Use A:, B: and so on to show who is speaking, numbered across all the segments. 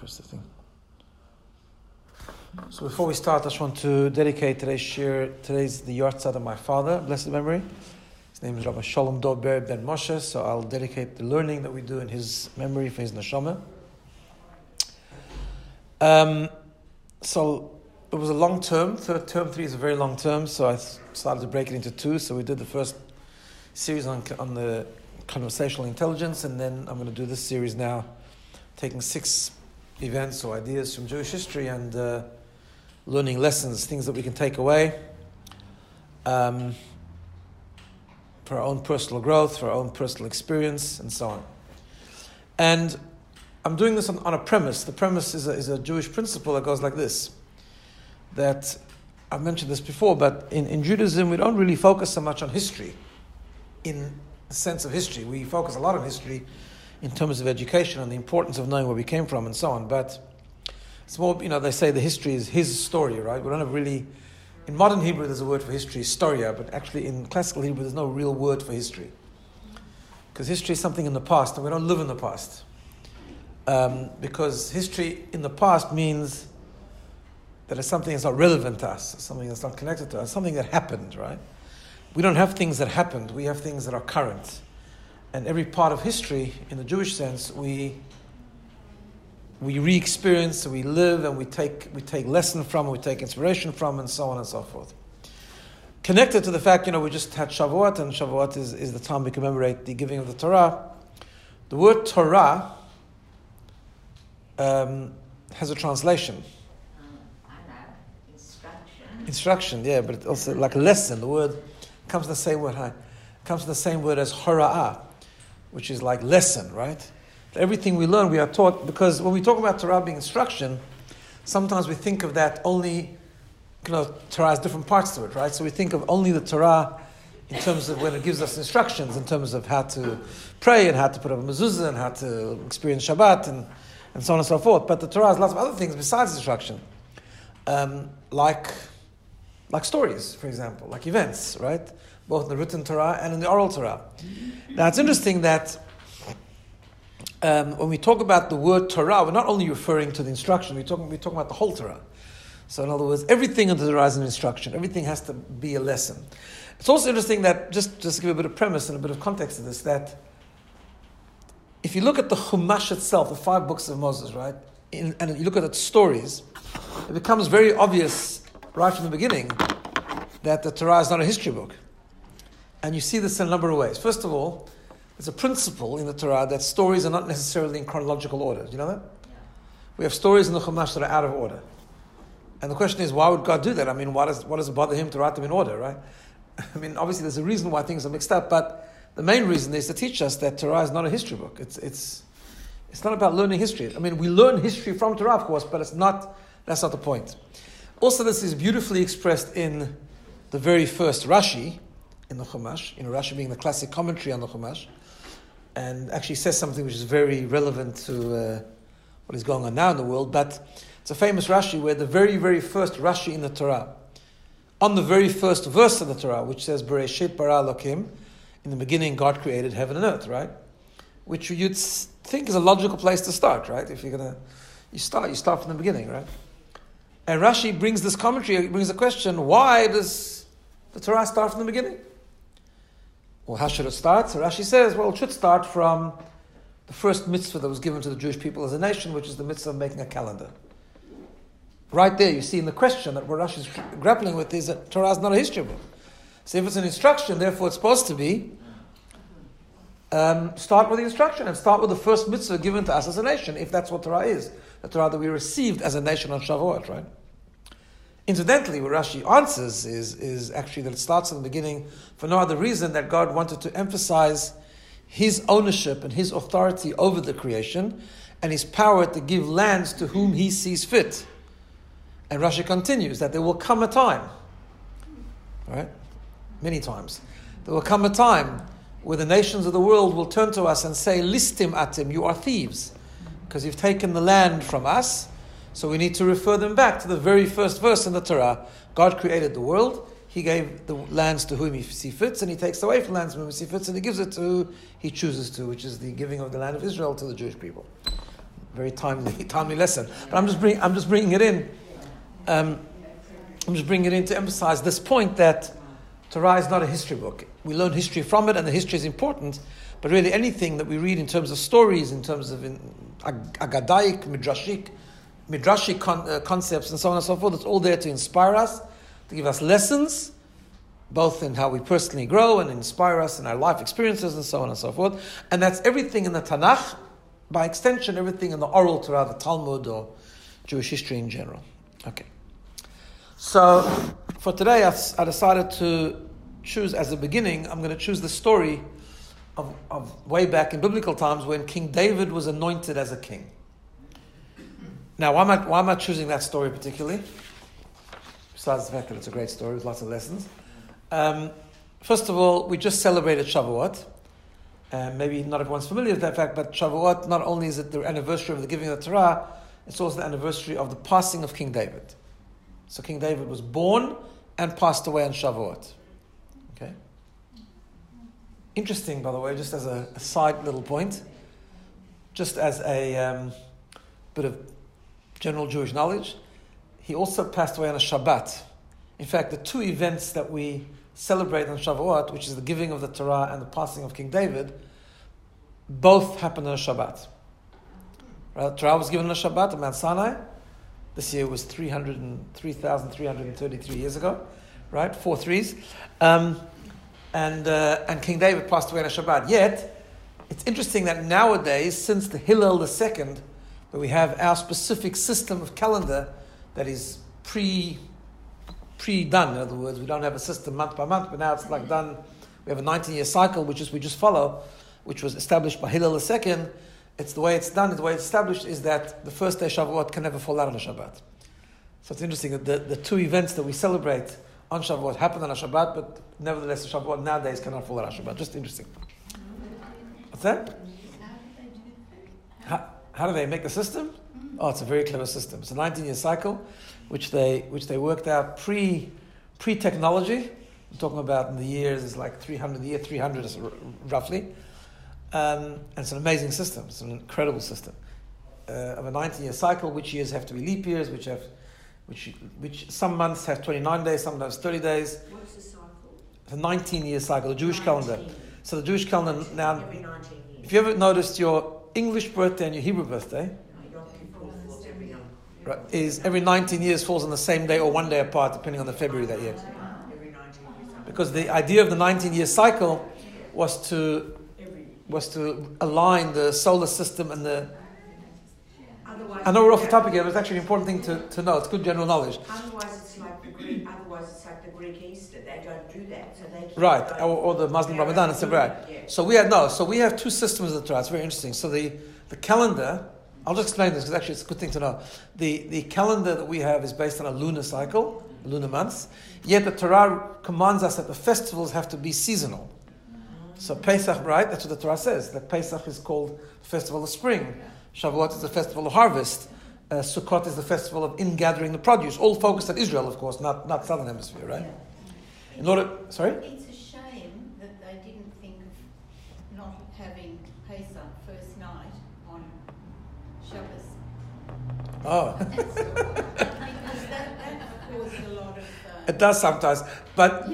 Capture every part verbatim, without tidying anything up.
A: press the thing. So before we start, I just want to dedicate today's shir. Today's the yahrzeit of my father, blessed memory. His name is Rabbi Shalom Dov Ber Ben Moshe, so I'll dedicate the learning that we do in his memory for his neshama. Um, so it was a long term. Third term three is a very long term, so I started to break it into two. So we did the first series on on the conversational intelligence, and then I'm going to do this series now, taking six events or ideas from Jewish history and uh, learning lessons, things that we can take away um, for our own personal growth, for our own personal experience, and so on. And I'm doing this on, on a premise. The premise is a, is a Jewish principle that goes like this, that I've mentioned this before, but in, in Judaism we don't really focus so much on history in the sense of history. We focus a lot on history in terms of education and the importance of knowing where we came from and so on, but it's more, you know, they say the history is his story, right? We don't have really, in modern Hebrew there's a word for history, historia, but actually in classical Hebrew there's no real word for history. Because history is something in the past and we don't live in the past. Um, because history in the past means that it's something that's not relevant to us, something that's not connected to us, something that happened, right? We don't have things that happened, we have things that are current. And every part of history, in the Jewish sense, we we re-experience, we live, and we take we take lesson from, we take inspiration from, and so on and so forth. Connected to the fact, you know, we just had Shavuot, and Shavuot is, is the time we commemorate the giving of the Torah. The word Torah um, has a translation.
B: Um, I know. Instruction.
A: Instruction, yeah, but also like a lesson. The word comes from the same word, comes from the same word as hora'ah, which is like lesson, right? Everything we learn, we are taught, because when we talk about Torah being instruction, sometimes we think of that only, you know, Torah has different parts to it, right? So we think of only the Torah in terms of when it gives us instructions, in terms of how to pray and how to put up a mezuzah and how to experience Shabbat and, and so on and so forth. But the Torah has lots of other things besides instruction, um, like, like stories, for example, like events, right? Both in the written Torah and in the oral Torah. Now it's interesting that um, when we talk about the word Torah, we're not only referring to the instruction, we're talking, we're talking about the whole Torah. So in other words, everything in the Torah is an instruction. Everything has to be a lesson. It's also interesting that, just, just to give a bit of premise and a bit of context to this, that if you look at the Chumash itself, the five books of Moses, right, in, and you look at the stories, it becomes very obvious right from the beginning that the Torah is not a history book. And you see this in a number of ways. First of all, there's a principle in the Torah that stories are not necessarily in chronological order. Do you know that? Yeah. We have stories in the Chumash that are out of order. And the question is, why would God do that? I mean, why does, what does it bother him to write them in order, right? I mean, obviously there's a reason why things are mixed up, but the main reason is to teach us that Torah is not a history book. It's it's it's not about learning history. I mean, we learn history from Torah, of course, but it's not, that's not the point. Also, this is beautifully expressed in the very first Rashi, in the Chumash, you know, Rashi being the classic commentary on the Chumash, and actually says something which is very relevant to uh, what is going on now in the world, but it's a famous Rashi where the very, very first Rashi in the Torah, on the very first verse of the Torah, which says, Bereshit bara Elokim, in the beginning God created heaven and earth, right? Which you'd think is a logical place to start, right? If you're going to, you start, you start from the beginning, right? And Rashi brings this commentary, brings a question, why does the Torah start from the beginning? Well, how should it start? So Rashi says, well, it should start from the first mitzvah that was given to the Jewish people as a nation, which is the mitzvah of making a calendar. Right there, you see in the question that what Rashi is grappling with is that Torah is not a history book. So if it's an instruction, therefore it's supposed to be, um, start with the instruction and start with the first mitzvah given to us as a nation, if that's what Torah is. The Torah that we received as a nation on Shavuot, right? Incidentally, what Rashi answers is, is actually that it starts in the beginning for no other reason that God wanted to emphasize his ownership and his authority over the creation and his power to give lands to whom he sees fit. And Rashi continues that there will come a time, right? Many times. There will come a time where the nations of the world will turn to us and say, Listim atim, you are thieves, because you've taken the land from us. So we need to refer them back to the very first verse in the Torah. God created the world. He gave the lands to whom he sees fits, and he takes away from lands from whom he sees fits, and he gives it to who he chooses to, which is the giving of the land of Israel to the Jewish people. very timely, timely lesson. But I'm just bring, I'm just bringing it in. Um, I'm just bringing it in to emphasize this point that Torah is not a history book. We learn history from it, and the history is important. But really, anything that we read in terms of stories, in terms of in, ag- agadaic, midrashic, midrashic con- uh, concepts, and so on and so forth, it's all there to inspire us, to give us lessons, both in how we personally grow and inspire us in our life experiences, and so on and so forth. And that's everything in the Tanakh, by extension, everything in the oral Torah, the Talmud, or Jewish history in general. Okay. So, for today, I've, I decided to choose as a beginning, I'm going to choose the story of, of way back in biblical times when King David was anointed as a king. Now, why am I, why am I choosing that story particularly? Besides the fact that it's a great story with lots of lessons. Um, first of all, we just celebrated Shavuot. Uh, maybe not everyone's familiar with that fact, but Shavuot, not only is it the anniversary of the giving of the Torah, it's also the anniversary of the passing of King David. So King David was born and passed away on Shavuot. Okay. Interesting, by the way, just as a, a side little point, just as a um, bit of general Jewish knowledge, he also passed away on a Shabbat. In fact, the two events that we celebrate on Shavuot, which is the giving of the Torah and the passing of King David, both happened on a Shabbat. Right? Torah was given on a Shabbat at Mount Sinai. This year was three hundred three thousand three hundred thirty-three years ago, right? Four threes. Um, and uh, and King David passed away on a Shabbat. Yet, it's interesting that nowadays, since the Hillel the second, that we have our specific system of calendar that is pre, pre-done, in other words, we don't have a system month by month, but now it's like done, we have a nineteen-year cycle, which is we just follow, which was established by Hillel the second. It's the way it's done, the way it's established is that the first day Shavuot can never fall out on a Shabbat. So it's interesting that the, the two events that we celebrate on Shavuot happen on a Shabbat, but nevertheless the Shavuot nowadays cannot fall out on a Shabbat. Just interesting. What's that? How, how do they make the system? Oh, it's a very clever system. It's a nineteen-year cycle, which they which they worked out pre pre technology. I'm talking about in the years is like three hundred. The year three hundred is r- roughly. Um, and it's an amazing system. It's an incredible system uh, of a nineteen-year cycle. Which years have to be leap years? Which have, which which some months have twenty-nine days, some months thirty days.
C: What's the cycle?
A: It's a nineteen-year cycle, the Jewish
C: nineteen.
A: calendar. So the Jewish calendar now.
C: Every nineteen years.
A: If you ever noticed your English birthday and your Hebrew birthday,
C: No, Yom Kippur falls every night.
A: right, is every nineteen years falls on the same day or one day apart, depending on the February that year.
C: Every nineteen years.
A: Because the idea of the nineteen-year cycle was to
C: Every.
A: was to align the solar system and the.
C: Otherwise,
A: I know we're off the topic here, but it's actually an important thing to, to know. It's good general knowledge.
C: Otherwise, it's like the Greek. Otherwise, it's like the Greek Easter. They don't do that, so they. keep
A: Right,
C: going.
A: or, or the Muslim Ramadan, it's right.
C: Yeah.
A: So we have no. So we have two systems of the Torah. It's very interesting. So the, the calendar. I'll just explain this because actually it's a good thing to know. The the calendar that we have is based on a lunar cycle, lunar months. Yet the Torah commands us that the festivals have to be seasonal. So Pesach, right? That's what the Torah says. That Pesach is called the festival of spring. Shavuot is the festival of harvest. Uh, Sukkot is the festival of ingathering the produce. All focused on Israel, of course, not not Southern Hemisphere, right? In order, sorry.
D: It's a shame that they didn't think of not having Pesach first night on Shabbos.
A: Oh.
D: Because that, that caused a lot of... Uh,
A: It does sometimes, but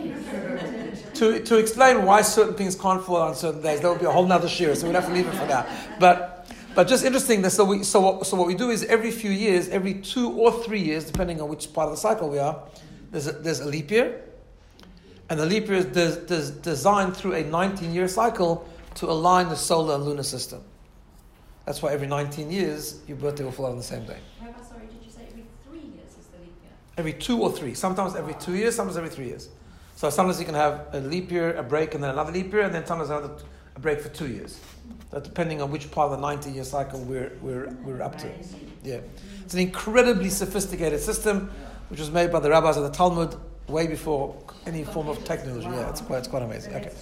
A: to to explain why certain things can't fall on certain days, there will be a whole nother shir, so we'll have to leave it for now. But but just interesting that so we so what, so what we do is every few years, every two or three years, depending on which part of the cycle we are, there's a, there's a leap year, and the leap year is des, des, designed through a nineteen-year cycle to align the solar and lunar system. That's why every nineteen years your birthday will fall on the same day.
D: Rabbi, sorry, did you say every three years is the leap year?
A: Every two or three. Sometimes every two years, sometimes every three years. So sometimes you can have a leap year, a break, and then another leap year, and then sometimes another a break for two years. That depending on which part of the ninety-year cycle we're we're we're up to. Yeah, it's an incredibly sophisticated system, which was made by the rabbis of the Talmud way before any form of technology. Yeah, it's quite it's quite amazing. Okay.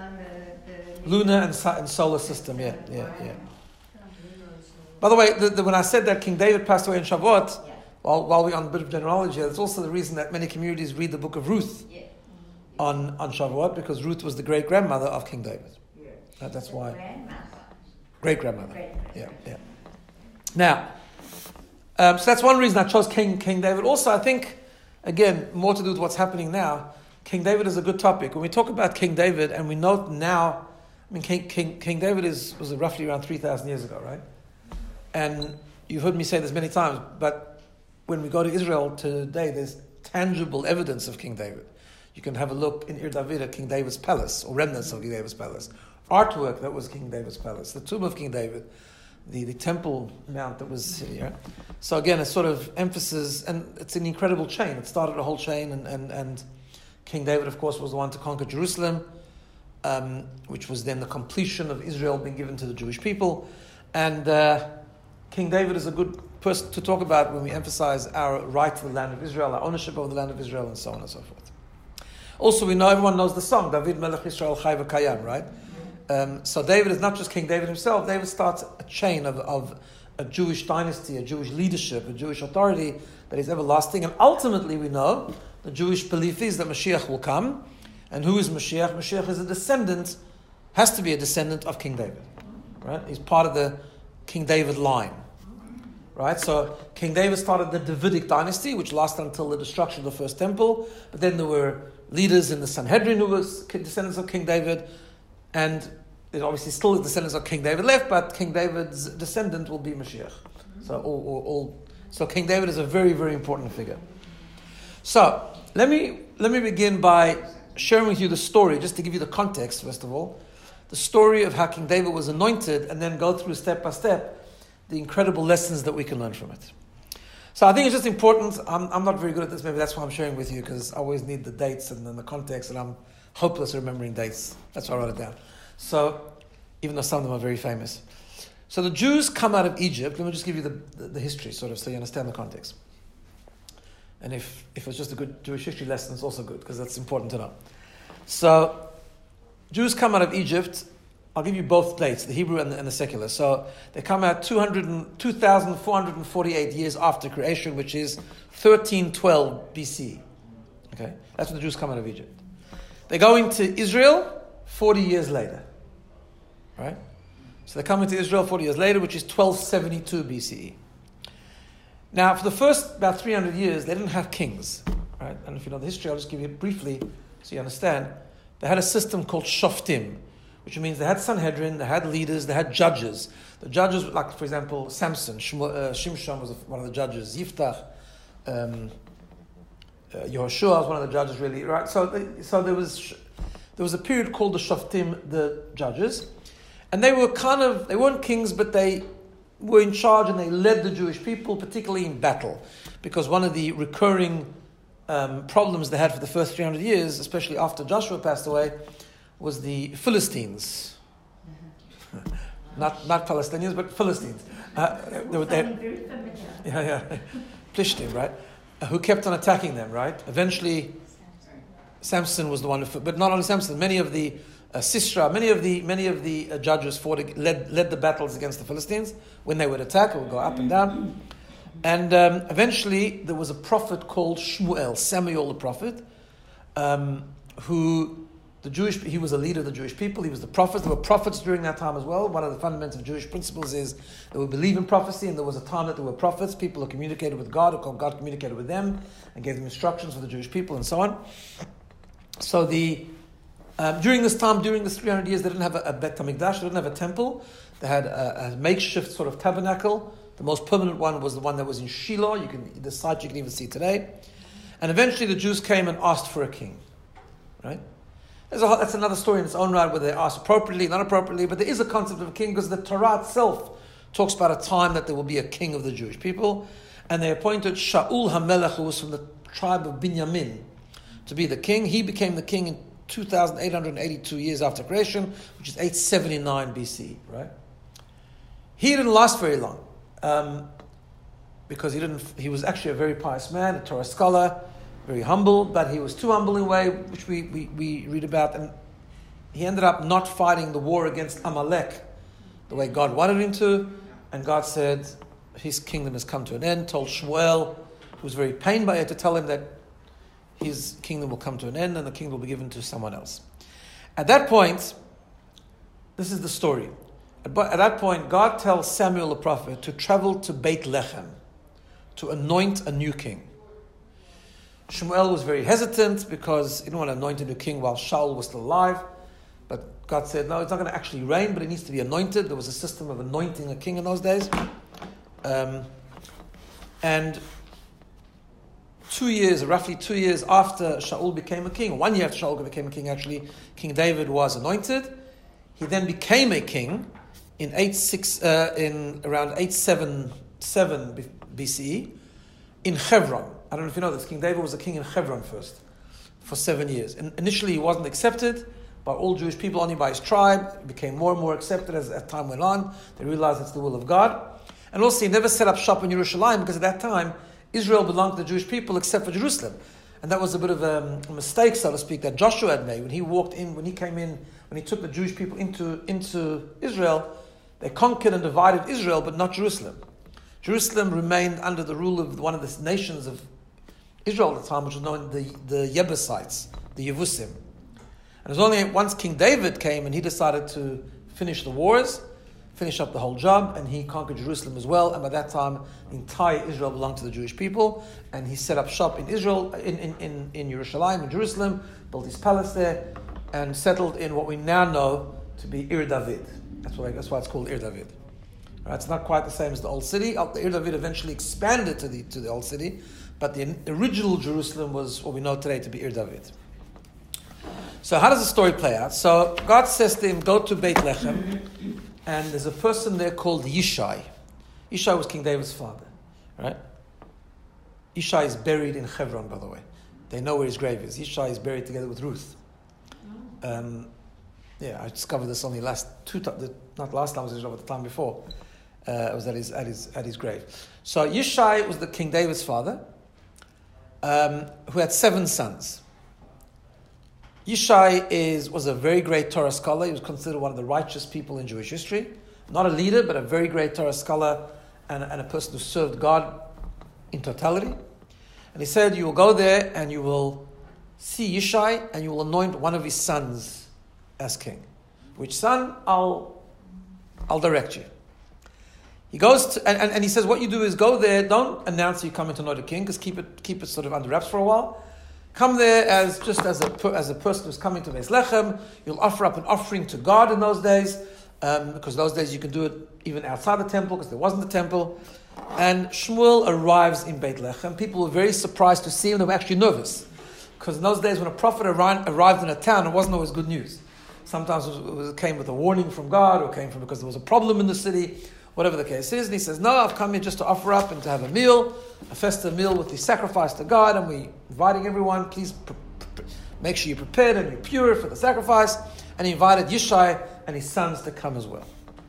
A: Lunar and, so- and solar system. Yeah, yeah, yeah. By the way, the, the, when I said that King David passed away in Shavuot,
B: Yeah.
A: while while we're on a bit of genealogy, it's also the reason that many communities read the book of Ruth
B: Yeah.
A: on, on Shavuot, because Ruth was the great grandmother of King David.
C: Yeah.
A: That, that's why
B: Grandmother.
A: great grandmother.
B: Great
A: Yeah, yeah. Now, um, so that's one reason I chose King King David. Also, I think, again, more to do with what's happening now. King David is a good topic. When we talk about King David, and we note now, I mean, King King, King David is was roughly around three thousand years ago, right? And you've heard me say this many times, but when we go to Israel today, there's tangible evidence of King David. You can have a look in Ir David at King David's palace, or remnants of King David's palace. Artwork that was King David's palace, the tomb of King David, the, the temple mount that was here. So again, a sort of emphasis, and it's an incredible chain. It started a whole chain, and, and, and King David, of course, was the one to conquer Jerusalem, um, which was then the completion of Israel being given to the Jewish people. And uh, King David is a good person to talk about when we emphasize our right to the land of Israel, our ownership over the land of Israel, and so on and so forth. Also, we know, everyone knows the song, David Melech Yisrael Chai V'Kayam, right? Um, so David is not just King David himself. David starts a chain of, of a Jewish dynasty, a Jewish leadership, a Jewish authority that is everlasting. And ultimately, we know the Jewish belief is that Mashiach will come. And who is Mashiach? Mashiach is a descendant, has to be a descendant of King David. Right? He's part of the King David line. Right? So King David started the Davidic dynasty, which lasted until the destruction of the first temple. But then there were leaders in the Sanhedrin who were descendants of King David. And it obviously still is descendants of King David left, but King David's descendant will be Mashiach. So all, all, all, so King David is a very, very important figure. So let me let me begin by sharing with you the story, just to give you the context, first of all, the story of how King David was anointed, and then go through step by step the incredible lessons that we can learn from it. So I think it's just important. I'm, I'm not very good at this. Maybe that's why I'm sharing with you, because I always need the dates and then the context, and I'm hopeless at remembering dates. That's why I wrote it down. So, even though some of them are very famous. So the Jews come out of Egypt. Let me just give you the, the, the history, sort of, so you understand the context. And if, if it's just a good Jewish history lesson, it's also good, because that's important to know. So, Jews come out of Egypt. I'll give you both dates, the Hebrew and the, and the secular. So, they come out two thousand four hundred forty-eight years after creation, which is thirteen twelve B C. Okay? That's when the Jews come out of Egypt. They go into Israel forty years later. Right? So they come into Israel forty years later, which is twelve seventy-two B C E. Now, for the first about three hundred years, they didn't have kings. Right? And if you know the history, I'll just give you it briefly so you understand. They had a system called Shoftim, which means they had Sanhedrin, they had leaders, they had judges. The judges, like, for example, Samson, Shmuel, uh, Shimshon was one of the judges, Yiftach, um, uh, Yehoshua was one of the judges, really. Right? So, they, so there was there was a period called the Shoftim, the judges, and they were kind of, they weren't kings, but they were in charge and they led the Jewish people, particularly in battle, because one of the recurring um, problems they had for the first three hundred years, especially after Joshua passed away, was the Philistines. not not Palestinians, but Philistines. Uh, they were, they,
B: Very familiar.
A: yeah, yeah. Plishtim, right? Uh, who kept on attacking them, right? Eventually, Samson was the one who, but not only Samson, many of the uh, Sisra, many of the many of the uh, judges fought, led led the battles against the Philistines. When they would attack, it would go up and down. And um, eventually, there was a prophet called Shmuel, Samuel the prophet, um, who the Jewish he was a leader of the Jewish people. He was the prophet. There were prophets during that time as well. One of the fundamental Jewish principles is they would believe in prophecy, and there was a time that there were prophets, people who communicated with God, or God communicated with them, and gave them instructions for the Jewish people, and so on. So the um, during this time, during this three hundred years, they didn't have a, a Bet HaMikdash, they didn't have a temple. They had a, a makeshift sort of tabernacle. The most permanent one was the one that was in Shiloh. You can the site you can even see today. And eventually, the Jews came and asked for a king. Right? There's a, that's another story in its own right, whether they asked appropriately, not appropriately. But there is a concept of a king because the Torah itself talks about a time that there will be a king of the Jewish people, and they appointed Shaul HaMelech, who was from the tribe of Binyamin, to be the king. He became the king in two thousand eight hundred eighty-two years after creation, which is eight seventy-nine B C, right? He didn't last very long, um, because he didn't. He was actually a very pious man, a Torah scholar, very humble, but he was too humble in a way, which we, we, we read about, and he ended up not fighting the war against Amalek the way God wanted him to, and God said his kingdom has come to an end, told Shmuel, who was very pained by it, to tell him that his kingdom will come to an end and the kingdom will be given to someone else. At that point, this is the story. But at that point, God tells Samuel the prophet to travel to Beit Lechem to anoint a new king. Shmuel was very hesitant because he didn't want to anoint a new king while Shaul was still alive. But God said, no, it's not going to actually reign, but it needs to be anointed. There was a system of anointing a king in those days. Um, and two years, roughly two years after Shaul became a king, one year after Shaul became a king actually, King David was anointed. He then became a king in eight six uh, in around eight seventy-seven B C E in Hebron. I don't know if you know this. King David was a king in Hebron first for seven years. And initially, he wasn't accepted by all Jewish people, only by his tribe. He became more and more accepted as, as time went on. They realized it's the will of God. And also, he never set up shop in Jerusalem because at that time, Israel belonged to the Jewish people except for Jerusalem. And that was a bit of a, a mistake, so to speak, that Joshua had made when he walked in, when he came in, when he took the Jewish people into, into Israel. They conquered and divided Israel, but not Jerusalem. Jerusalem remained under the rule of one of the nations of Israel at the time, which was known as the, the Jebusites, the Yevusim. And it was only once King David came and he decided to finish the wars, finish up the whole job, and he conquered Jerusalem as well. And by that time, the entire Israel belonged to the Jewish people. And he set up shop in Israel, in in in, in Jerusalem, in Jerusalem, built his palace there, and settled in what we now know to be Ir David. That's why that's why it's called Ir David. Right? It's not quite the same as the old city. The Ir David eventually expanded to the to the old city, but the original Jerusalem was what we know today to be Ir David. So how does the story play out? So God says to him, go to Beit Lechem, and there's a person there called Yishai. Yishai was King David's father, right? Yishai is buried in Hebron, by the way. They know where his grave is. Yishai is buried together with Ruth. Um, yeah, I discovered this only last two times, not last time, it was Israel, but the time before. Uh, it was at his, at his at his grave. So Yishai was the King David's father, um, who had seven sons. Yishai is, was a very great Torah scholar. He was considered one of the righteous people in Jewish history. Not a leader, but a very great Torah scholar and, and a person who served God in totality. And he said, you will go there and you will see Yishai and you will anoint one of his sons as king. Which son? I'll, I'll direct you. He goes to, and, and, and he says, what you do is go there, don't announce you're coming to anoint a king, because keep it, keep it sort of under wraps for a while. Come there as just as a as a person who's coming to Beis Lechem. You'll offer up an offering to God in those days, um, because those days you can do it even outside the temple, because there wasn't a temple. And Shmuel arrives in Beit Lechem. People were very surprised to see him. They were actually nervous, because in those days when a prophet arrived, arrived in a town, it wasn't always good news. Sometimes it, was, it, was, it came with a warning from God, or came from because there was a problem in the city, whatever the case is. And he says, no, I've come here just to offer up and to have a meal, a festive meal with the sacrifice to God, and we're inviting everyone, please pre- pre- make sure you're prepared and you're pure for the sacrifice. And he invited Yishai and his sons to come as well.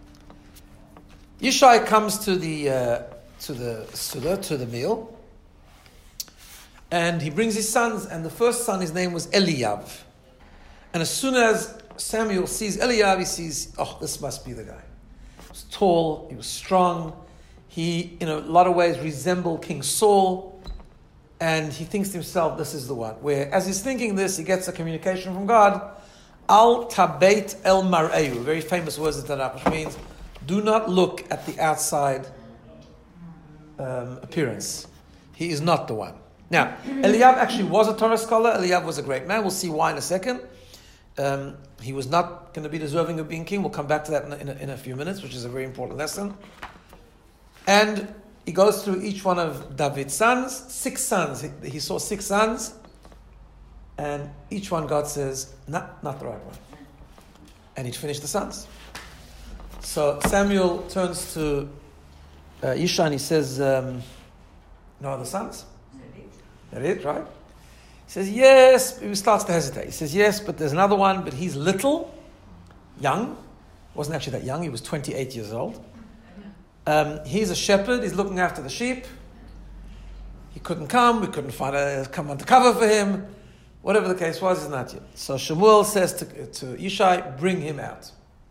A: Yishai comes to the uh, to the Suda, to the meal, and he brings his sons, and the first son, his name was Eliav. And as soon as Samuel sees Eliav, he sees, oh, this must be the guy. He was tall, he was strong, he, in a lot of ways, resembled King Saul, and he thinks to himself, this is the one. Where, as he's thinking this, he gets a communication from God, Al Tabeit El Mar'eu, very famous words in Tanakh, which means, do not look at the outside um, appearance. He is not the one. Now, Eliab actually was a Torah scholar. Eliab was a great man. We'll see why in a second. Um, he was not going to be deserving of being king. We'll come back to that in a, in, a, in a few minutes, which is a very important lesson. And he goes through each one of David's sons. Six sons. He, he saw six sons. And each one God says, not, not the right one. And he'd finished the sons. So Samuel turns to uh, Yishai and he says, um, no other sons? That it, right? He says, yes. He starts to hesitate. He says, yes, but there's another one, but he's little, young. Wasn't actually that young. He was twenty-eight years old. Um, he's a shepherd. He's looking after the sheep. He couldn't come. We couldn't find a come under cover for him. Whatever the case was, he's not yet. So Shemuel says to, to Yishai, bring him out.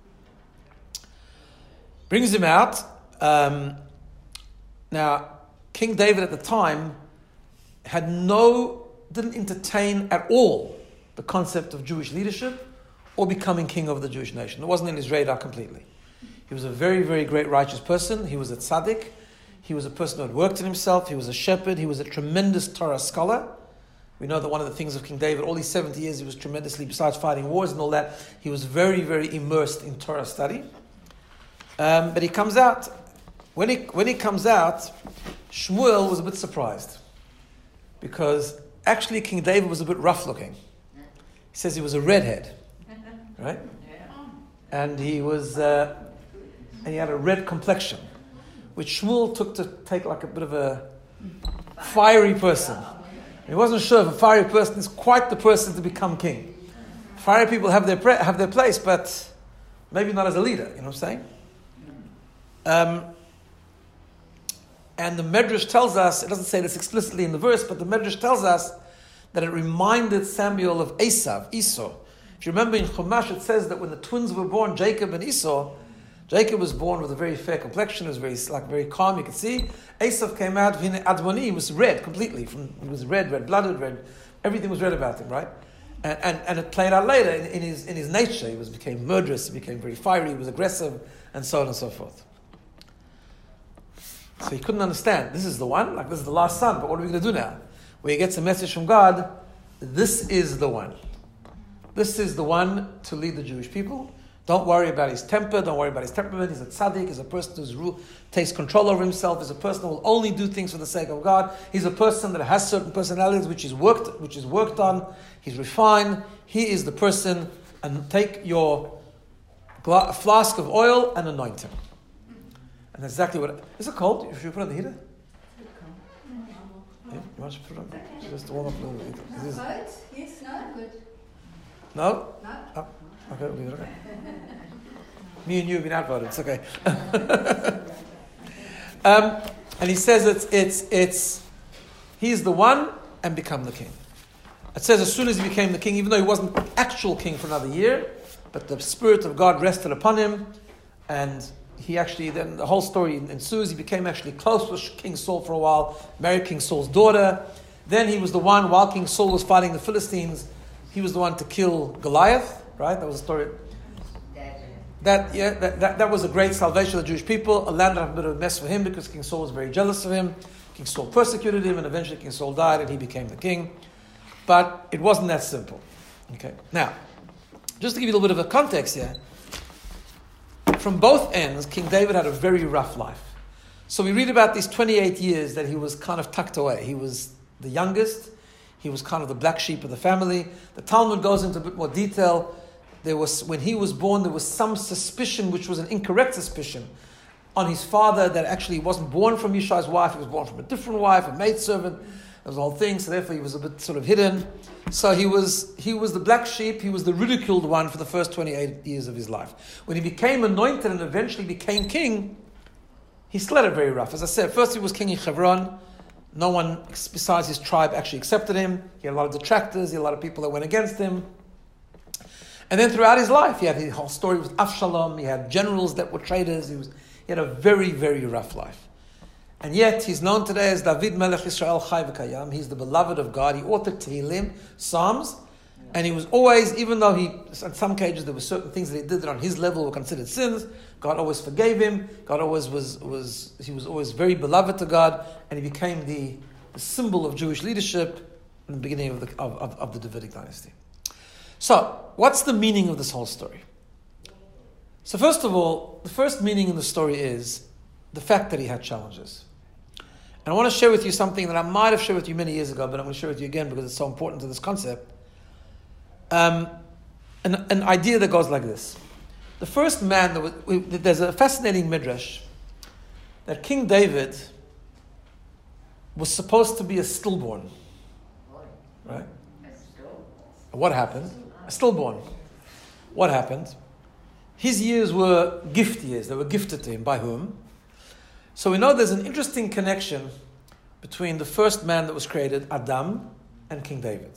A: Brings him out. Um, now, King David at the time had no, didn't entertain at all the concept of Jewish leadership or becoming king of the Jewish nation. It wasn't in his radar completely. He was a very, very great righteous person. He was a tzaddik. He was a person who had worked on himself. He was a shepherd. He was a tremendous Torah scholar. We know that one of the things of King David, all these seventy years, he was tremendously, besides fighting wars and all that, he was very, very immersed in Torah study. Um, but he comes out. When he, when he comes out, Shmuel was a bit surprised. Because actually King David was a bit rough looking. He says he was a redhead. Right? And he was, uh, and he had a red complexion. Which Shmuel took to take like a bit of a fiery person. He wasn't sure if a fiery person is quite the person to become king. Fiery people have their pre- have their place, but maybe not as a leader. You know what I'm saying? Um, and the Medrash tells us, it doesn't say this explicitly in the verse, but the Medrash tells us that it reminded Samuel of Esav, Esau. If you remember in Chumash, it says that when the twins were born, Jacob and Esau, Jacob was born with a very fair complexion. He was very, like, very calm. You could see. Esav came out. Admoni, he was red completely. From he was red, red-blooded, red. Everything was red about him, right? And and, and it played out later in, in his in his nature. He was became murderous. He became very fiery. He was aggressive, and so on and so forth. So he couldn't understand. This is the one. Like this is the last son. But what are we going to do now? When he gets a message from God, this is the one. This is the one to lead the Jewish people. Don't worry about his temper. Don't worry about his temperament. He's a tzaddik. He's a person who's rule, takes control over himself. He's a person who will only do things for the sake of God. He's a person that has certain personalities which is worked, which is worked on. He's refined. He is the person. And take your gla- flask of oil and anoint him. And that's exactly what. Is it cold? Should we put it on the heater? Yeah, you want to put it on? Just warm up a little bit. Is
D: Cold? Yes, no, good.
A: No?
D: No.
A: Oh, okay, we'll leave it okay. Me and you have been outvoted. It's okay. um, and he says it's it's it's he's the one and become the king. It says as soon as he became the king, even though he wasn't actual king for another year, but the Spirit of God rested upon him, and he actually then the whole story ensues. He became actually close with King Saul for a while, married King Saul's daughter. Then he was the one while King Saul was fighting the Philistines. He was the one to kill Goliath. Right, that was a story. That yeah, that, that, that was a great salvation of the Jewish people. It landed up a bit of a mess for him because King Saul was very jealous of him. King Saul persecuted him, and eventually King Saul died, and he became the king. But it wasn't that simple. Okay, now, just to give you a little bit of a context here, from both ends, King David had a very rough life. So we read about these twenty-eight years that he was kind of tucked away. He was the youngest. He was kind of the black sheep of the family. The Talmud goes into a bit more detail. There was, when he was born, there was some suspicion, which was an incorrect suspicion, on his father that actually he wasn't born from Yishai's wife. He was born from a different wife, a maidservant. There was a whole thing. So therefore, he was a bit sort of hidden. So he was he was the black sheep. He was the ridiculed one for the first twenty-eight years of his life. When he became anointed and eventually became king, he still had it very rough. As I said, first he was king in Hebron. No one besides his tribe actually accepted him. He had a lot of detractors. He had a lot of people that went against him. And then throughout his life, he had his whole story with Avshalom. He had generals that were traitors. He was he had a very, very rough life. And yet, he's known today as David Melech Israel Chai V'Kayam. He's the beloved of God. He authored Tehillim, Psalms. And he was always, even though he, on some occasions there were certain things that he did that on his level were considered sins, God always forgave him. God always was, was he was always very beloved to God. And he became the, the symbol of Jewish leadership in the beginning of the, of, of, of the Davidic dynasty. So, what's the meaning of this whole story? So first of all, the first meaning in the story is the fact that he had challenges. And I want to share with you something that I might have shared with you many years ago, but I'm going to share with you again because it's so important to this concept. Um, an, an idea that goes like this. The first man, that was, we, there's a fascinating midrash that King David was supposed to be a stillborn. Right? What happened? A stillborn. What happened? His years were gift years. They were gifted to him. By whom? So we know there's an interesting connection between the first man that was created, Adam, and King David.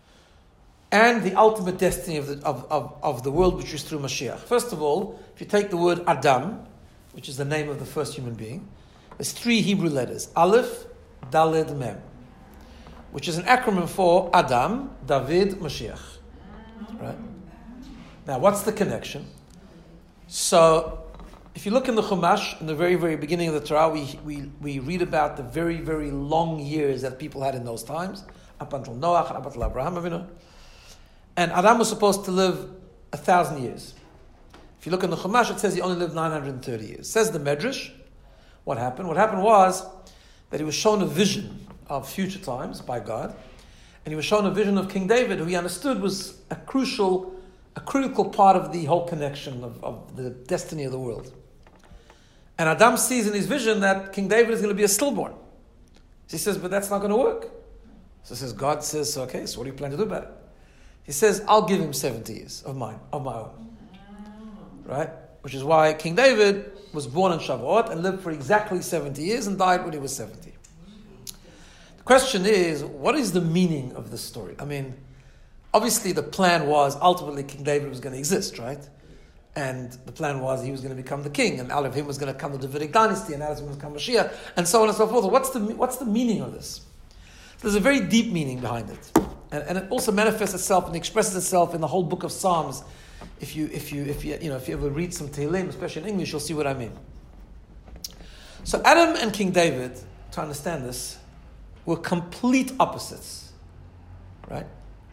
A: And the ultimate destiny of the, of, of, of the world, which is through Mashiach. First of all, if you take the word Adam, which is the name of the first human being, there's three Hebrew letters. Aleph, Daled, Mem. Which is an acronym for Adam, David, Mashiach. Right? Now, what's the connection? So, if you look in the Chumash, in the very, very beginning of the Torah, we, we, we read about the very, very long years that people had in those times, up until Noach, up until Abraham Avinu. And Adam was supposed to live a thousand years. If you look in the Chumash, it says he only lived nine hundred thirty years. Says the Medrash, what happened? What happened was that he was shown a vision of future times by God, and he was shown a vision of King David, who he understood was a crucial, a critical part of the whole connection of, of the destiny of the world. And Adam sees in his vision that King David is going to be a stillborn. He says, but that's not going to work. So says God says, okay, so what do you plan to do about it? He says, I'll give him seventy years of mine, of my own. Right? Which is why King David was born on Shavuot and lived for exactly seventy years and died when he was seventy. The question is, what is the meaning of this story? I mean, obviously the plan was ultimately King David was going to exist, right? And the plan was he was going to become the king, and out of him was going to come the Davidic dynasty, and out of him was going to come Mashiach, and so on and so forth. What's the what's the meaning of this? There's a very deep meaning behind it, and, and it also manifests itself and expresses itself in the whole book of Psalms. If you if you if you you know if you ever read some Tehillim, especially in English, you'll see what I mean. So Adam and King David, to understand this, were complete opposites, right?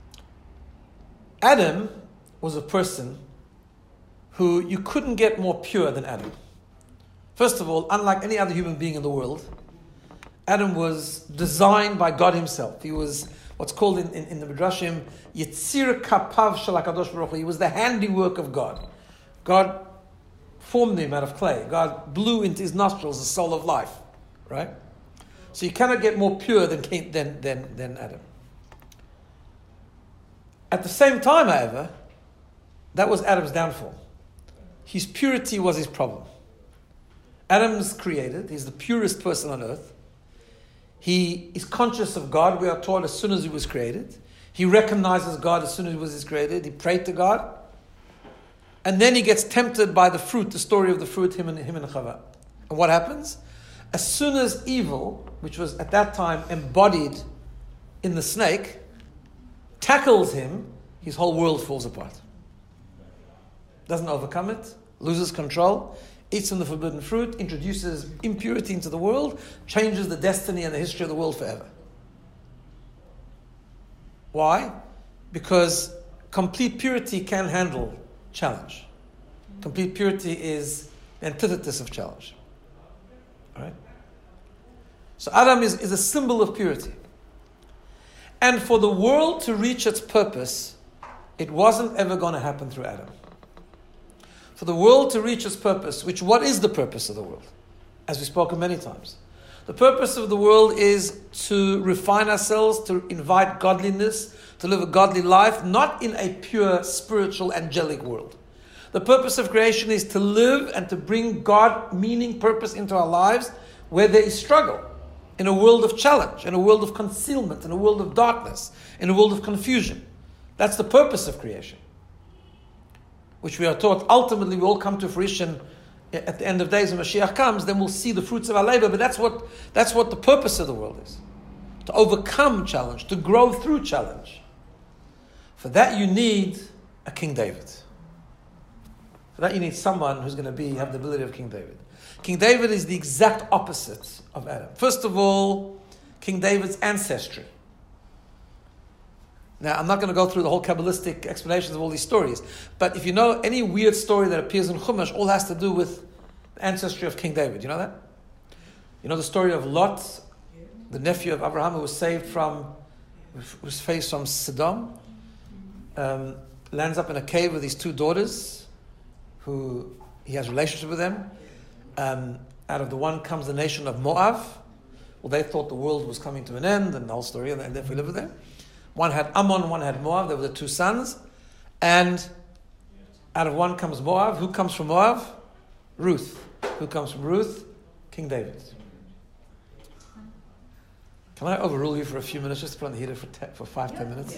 A: Adam was a person who you couldn't get more pure than Adam. First of all, unlike any other human being in the world, Adam was designed by God himself. He was what's called in, in, in the Midrashim, Yitzir Kapav Shel HaKadosh Baruch Hu. He was the handiwork of God. God formed him out of clay. God blew into his nostrils the soul of life, right? So you cannot get more pure than, than, than, than Adam. At the same time, however, that was Adam's downfall. His purity was his problem. Adam's created. He's the purest person on earth. He is conscious of God, we are taught, as soon as he was created. He recognizes God as soon as he was created. He prayed to God. And then he gets tempted by the fruit, the story of the fruit, him and, him and Chava. And what happens? As soon as evil, which was at that time embodied in the snake, tackles him, his whole world falls apart. Doesn't overcome it, loses control, eats from the forbidden fruit, introduces impurity into the world, changes the destiny and the history of the world forever. Why? Because complete purity can handle challenge. Complete purity is the antithesis of challenge. All right? So Adam is, is a symbol of purity. And for the world to reach its purpose, it wasn't ever going to happen through Adam. For the world to reach its purpose, which what is the purpose of the world? As we've spoken many times. The purpose of the world is to refine ourselves, to invite godliness, to live a godly life, not in a pure, spiritual, angelic world. The purpose of creation is to live and to bring God, meaning, purpose into our lives where there is struggle, in a world of challenge, in a world of concealment, in a world of darkness, in a world of confusion. That's the purpose of creation, which we are taught ultimately will come to fruition at the end of days when Mashiach comes. Then we'll see the fruits of our labor. But that's what that's what the purpose of the world is: to overcome challenge, to grow through challenge. For that you need a King David. For that you need someone who's going to be have the ability of King David. King David is the exact opposite of Adam. First of all, King David's ancestry. Now, I'm not going to go through the whole Kabbalistic explanations of all these stories, but if you know any weird story that appears in Chumash, all has to do with the ancestry of King David. You know that? You know the story of Lot, the nephew of Abraham, who was saved from, was faced from Sodom, um, lands up in a cave with his two daughters, who he has a relationship with them. Um, out of the one comes the nation of Moab. Well, they thought the world was coming to an end, and the whole story, and therefore lived with them. One had Ammon, one had Moab. They were the two sons. And out of one comes Moab. Who comes from Moab? Ruth. Who comes from Ruth? King David. Can I overrule you for a few minutes, just to put on the heater for te- for five, ten minutes?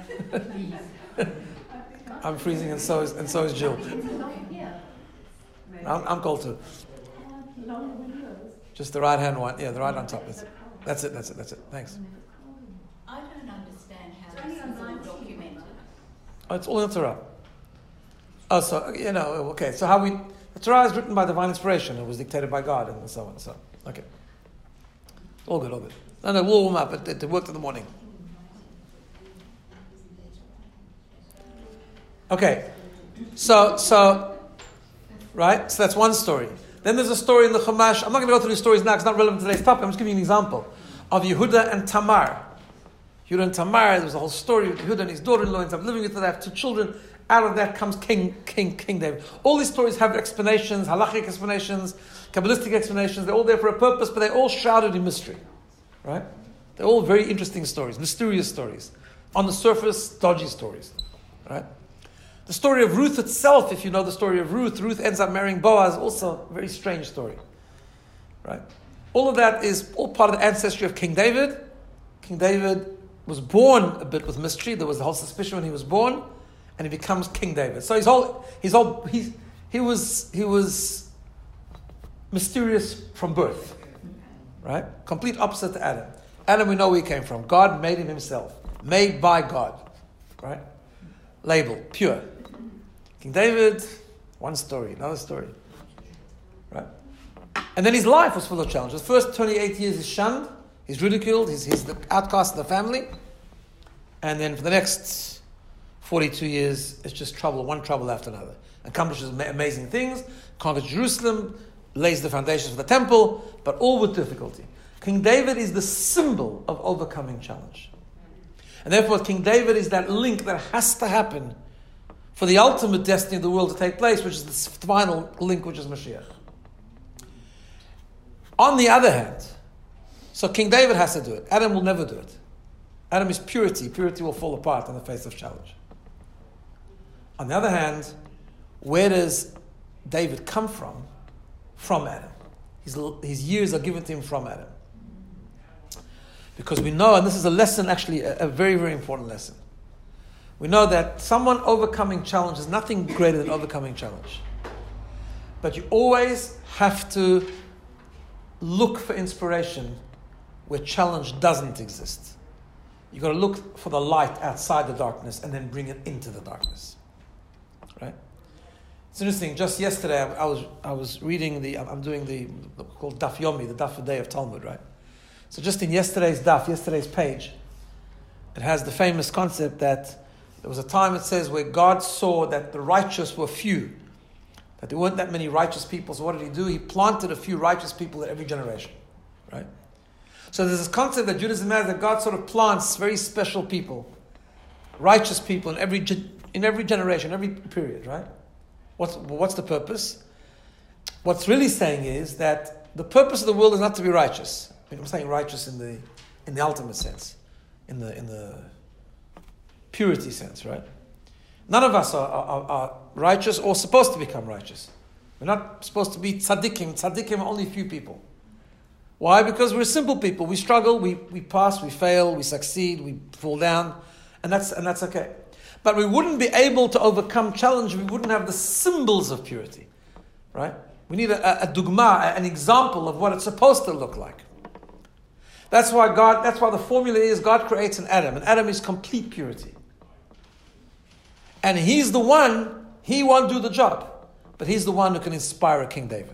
A: I'm freezing, and so is and so is Jill. I'm, I'm cold too. Just the right hand one. Yeah, the right on top. That's it. That's it. That's it. That's it. Thanks.
D: I don't understand how this is all documented.
A: Oh, it's all in the Torah. Oh, so, you know, okay. So how we, The Torah is written by divine inspiration. It was dictated by God and so on and so on. Okay. All good, all good. No, no, we'll warm up. It, it worked in the morning. Okay. So, so, right? So that's one story. Then there's a story in the Chumash. I'm not going to go through these stories now because it's not relevant to today's topic. I'm just giving you an example of Yehuda and Tamar. Yehuda and Tamar, there was a whole story with Yehuda and his daughter-in-law ends up living with her. They have two children. Out of that comes King, King, King David. All these stories have explanations, halachic explanations, Kabbalistic explanations. They're all there for a purpose, but they're all shrouded in mystery. Right? They're all very interesting stories, mysterious stories. On the surface, dodgy stories. Right? The story of Ruth itself, if you know the story of Ruth, Ruth ends up marrying Boaz, also a very strange story. Right? All of that is all part of the ancestry of King David. King David was born a bit with mystery. There was the whole suspicion when he was born, and he becomes King David. So his whole, his whole, he, he was, he was mysterious from birth. Right? Complete opposite to Adam. Adam, we know where he came from. God made him himself. Made by God. Right? Label, pure. King David, one story, another story. Right? And then his life was full of challenges. The first twenty-eight years he's shunned, he's ridiculed, he's, he's the outcast of the family. And then for the next forty-two years, it's just trouble, one trouble after another. Accomplishes amazing things, conquers Jerusalem, lays the foundations for the temple, but all with difficulty. King David is the symbol of overcoming challenge. And therefore King David is that link that has to happen for the ultimate destiny of the world to take place, which is the final link, which is Mashiach. On the other hand, so King David has to do it. Adam will never do it. Adam is purity. Purity will fall apart in the face of challenge. On the other hand, where does David come from? From Adam. His, his years are given to him from Adam. Because we know, and this is a lesson, actually, a, a very, very important lesson. We know that someone overcoming challenge is nothing greater than overcoming challenge. But you always have to look for inspiration where challenge doesn't exist. You've got to look for the light outside the darkness and then bring it into the darkness. Right? It's interesting. Just yesterday, I, I was I was reading the. I'm doing the, the called Daf Yomi, the Daf a day of Talmud. Right. So just in yesterday's Daf, yesterday's page, it has the famous concept that there was a time, it says, where God saw that the righteous were few, that there weren't that many righteous people. So what did He do? He planted a few righteous people in every generation. Right. So there's this concept that Judaism has that God sort of plants very special people, righteous people in every in every generation, every period. Right. What's, what's the purpose? What's really saying is that the purpose of the world is not to be righteous. I mean, I'm saying righteous in the in the ultimate sense, in the in the purity sense, right? None of us are, are, are righteous or supposed to become righteous. We're not supposed to be tzaddikim. Tzaddikim are only a few people. Why? Because we're simple people. We struggle, we, we pass, we fail, we succeed, we fall down, and that's and that's okay. But we wouldn't be able to overcome challenge if we wouldn't have the symbols of purity, right? We need a, a, a dugma, an example of what it's supposed to look like. That's why God. That's why the formula is God creates an Adam, and Adam is complete purity. And he's the one. He won't do the job, but he's the one who can inspire a King David.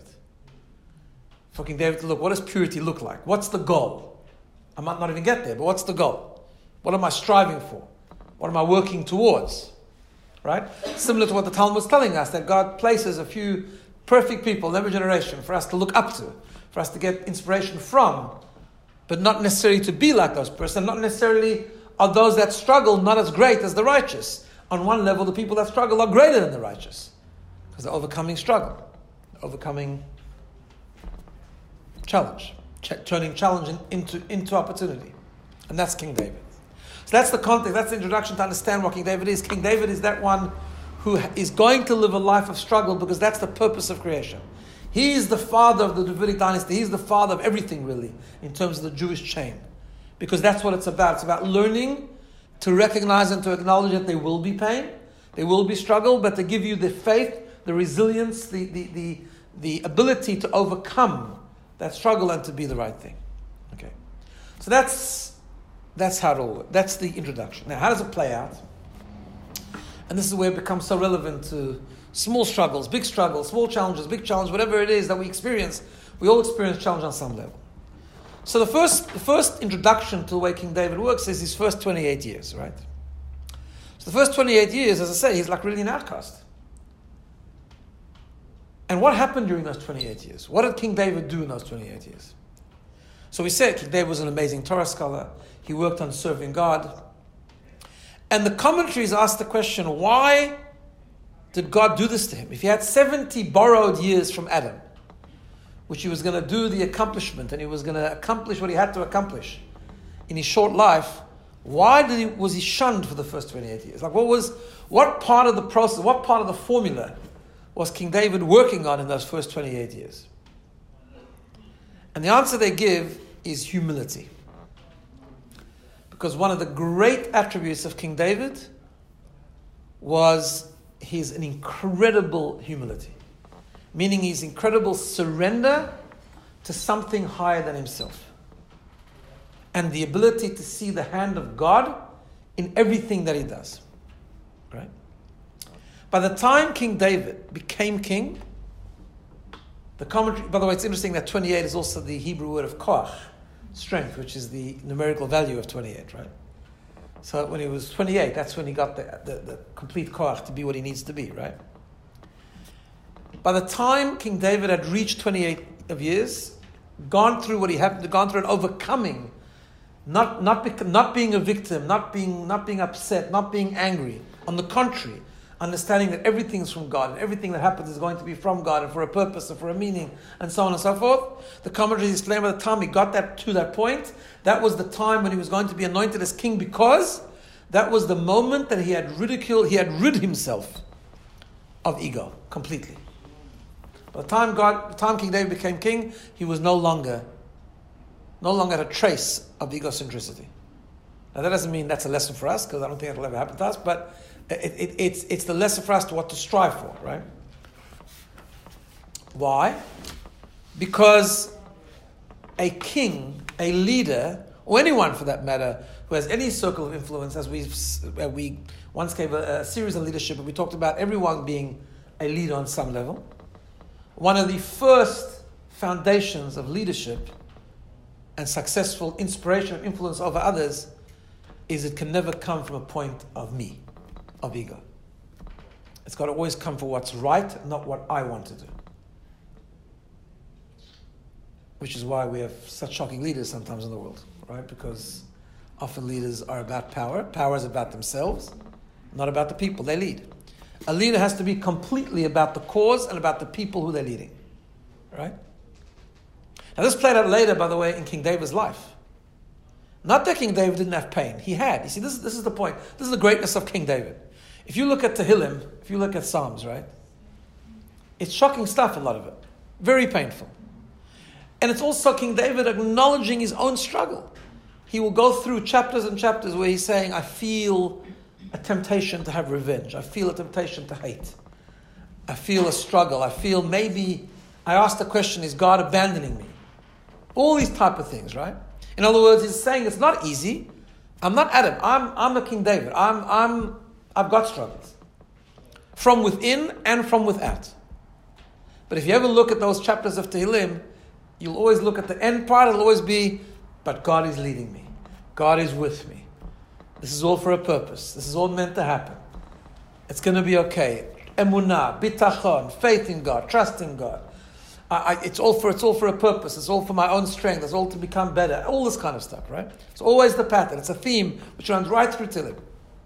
A: For King David to look, what does purity look like? What's the goal? I might not even get there, but what's the goal? What am I striving for? What am I working towards? Right? Similar to what the Talmud is telling us, that God places a few perfect people in every generation for us to look up to, for us to get inspiration from, but not necessarily to be like those persons, not necessarily are those that struggle not as great as the righteous. On one level, the people that struggle are greater than the righteous, because they're overcoming struggle, overcoming challenge, ch- turning challenge in, into, into opportunity. And that's King David. So that's the context, that's the introduction to understand what King David is. King David is that one who is going to live a life of struggle because that's the purpose of creation. He is the father of the Davidic dynasty. He's the father of everything, really, in terms of the Jewish chain. Because that's what it's about. It's about learning to recognize and to acknowledge that there will be pain, there will be struggle, but to give you the faith, the resilience, the, the, the, the ability to overcome that struggle and to be the right thing. Okay, so that's that's how it all works. That's the introduction. Now, how does it play out? And this is where it becomes so relevant to Small struggles, big struggles, small challenges, big challenges, whatever it is that we experience, we all experience challenge on some level. So the first, the first introduction to the way King David works is his first twenty-eight years, right? So the first twenty-eight years, as I say, he's like really an outcast. And what happened during those twenty-eight years? What did King David do in those twenty-eight years? So we said King David was an amazing Torah scholar. He worked on serving God. And the commentaries ask the question, why did God do this to him? If he had seventy borrowed years from Adam, which he was going to do the accomplishment, and he was going to accomplish what he had to accomplish in his short life, why did he, was he shunned for the first twenty-eight years? Like what was, what part of the process, what part of the formula was King David working on in those first twenty-eight years? And the answer they give is humility. Because one of the great attributes of King David was his an incredible humility. Meaning his incredible surrender to something higher than himself. And the ability to see the hand of God in everything that he does. Right? By the time King David became king, the commentary, by the way, it's interesting that twenty-eight is also the Hebrew word of koach, strength, which is the numerical value of twenty-eight, right? So when he was twenty-eight, that's when he got the, the, the complete koach to be what he needs to be, right? By the time King David had reached twenty-eight of years, gone through what he had, gone through and overcoming, not not bec- not being a victim, not being not being upset, not being angry. On the contrary, understanding that everything is from God and everything that happens is going to be from God and for a purpose and for a meaning and so on and so forth. The commentaries explain by the time he got that to that point, that was the time when he was going to be anointed as king, because that was the moment that he had ridiculed, he had rid himself of ego completely. By the time God, the time King David became king, he was no longer, no longer had a trace of egocentricity. Now that doesn't mean that's a lesson for us, because I don't think that'll ever happen to us, but it, it, it's, it's the lesson for us to what to strive for, right? Why? Because a king, a leader, or anyone for that matter, who has any circle of influence, as we we once gave a, a series on leadership, and we talked about everyone being a leader on some level. One of the first foundations of leadership and successful inspiration and influence over others is it can never come from a point of me, of ego. It's got to always come for what's right, not what I want to do. Which is why we have such shocking leaders sometimes in the world, right? Because often leaders are about power. Power is about themselves, not about the people they lead. A leader has to be completely about the cause and about the people who they're leading, right? Now this played out later, by the way, in King David's life. Not that King David didn't have pain. He had. You see, this is, this is the point. This is the greatness of King David. If you look at Tehillim, if you look at Psalms, right? It's shocking stuff, a lot of it. Very painful. And it's also King David acknowledging his own struggle. He will go through chapters and chapters where he's saying, I feel a temptation to have revenge. I feel a temptation to hate. I feel a struggle. I feel maybe, I ask the question, is God abandoning me? All these type of things, right? In other words, he's saying it's not easy. I'm not Adam. I'm I'm a King David. I'm I'm I've got struggles. From within and from without. But if you ever look at those chapters of Tehillim, you'll always look at the end part, it'll always be, but God is leading me. God is with me. This is all for a purpose. This is all meant to happen. It's going to be okay. Emunah, bitachon, faith in God, trust in God. I, I, it's all for it's all for a purpose. It's all for my own strength. It's all to become better. All this kind of stuff, right? It's always the pattern. It's a theme which runs right through Tehillim.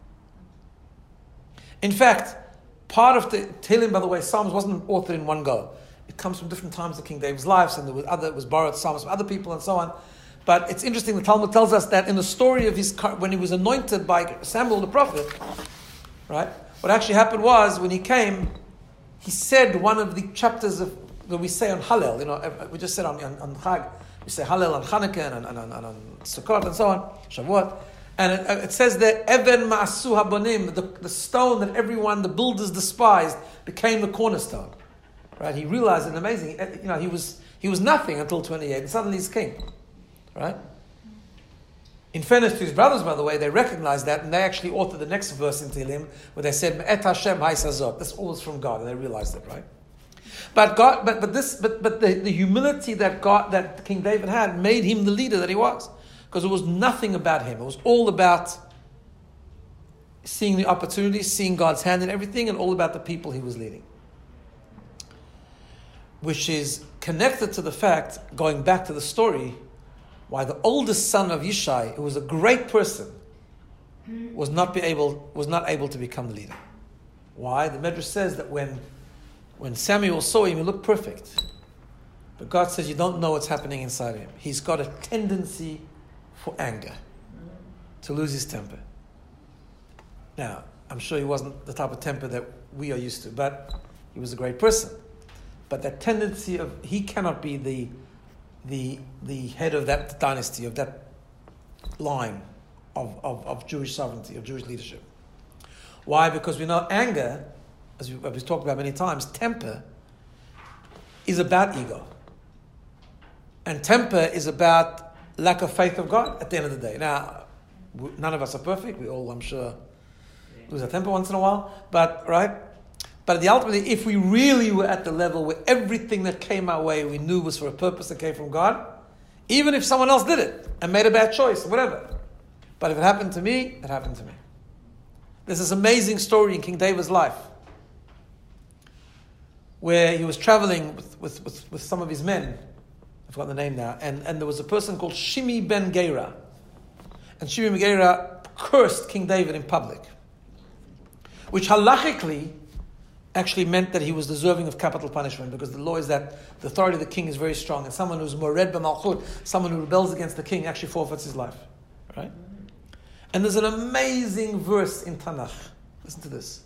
A: In fact, part of the Tehillim, by the way, Psalms wasn't authored in one go. It comes from different times of King David's lives, and there was other it was borrowed Psalms from other people and so on. But it's interesting. The Talmud tells us that in the story of his when he was anointed by Samuel the prophet, right? What actually happened was when he came, he said one of the chapters of that we say on Hallel, you know, we just said on, on, on Chag, we say Hallel on Chanukah and, and, and, and on Sukkot and so on, Shavuot. And it, it says that Even Ma'asu Habonim, the, the stone that everyone, the builders despised, became the cornerstone. Right? He realized it amazing. You know, he was he was nothing until twenty-eight, and suddenly he's king. Right? In fairness to his brothers, by the way, they recognized that, and they actually authored the next verse in Tehillim, where they said, "Et Hashem ha'isazot." This all was from God, and they realized it, right? But God, but but this, but but the, the humility that God, that King David had, made him the leader that he was, because it was nothing about him. It was all about seeing the opportunity, seeing God's hand in everything, and all about the people he was leading. Which is connected to the fact, going back to the story, why the oldest son of Yishai, who was a great person, was not be able was not able to become the leader. Why? The Medrash says that when when Samuel saw him, he looked perfect. But God says you don't know what's happening inside him. He's got a tendency for anger, to lose his temper. Now, I'm sure he wasn't the type of temper that we are used to, but he was a great person. But that tendency of, he cannot be the the the head of that dynasty, of that line of, of, of Jewish sovereignty, of Jewish leadership. Why? Because we know anger, as we've, we've talked about many times, temper is about ego. And temper is about lack of faith of God at the end of the day. Now, none of us are perfect. We all, I'm sure, lose our temper once in a while. But, right? But the ultimately, if we really were at the level where everything that came our way we knew was for a purpose that came from God, even if someone else did it and made a bad choice, whatever. But if it happened to me, it happened to me. There's this amazing story in King David's life where he was traveling with, with, with, with some of his men. I've forgotten the name now. And, and there was a person called Shimi ben Gera. And Shimi ben Gera cursed King David in public, which halachically actually meant that he was deserving of capital punishment, because the law is that the authority of the king is very strong, and someone who's mored b'malchut, someone who rebels against the king, actually forfeits his life. Right? And there's an amazing verse in Tanakh. Listen to this.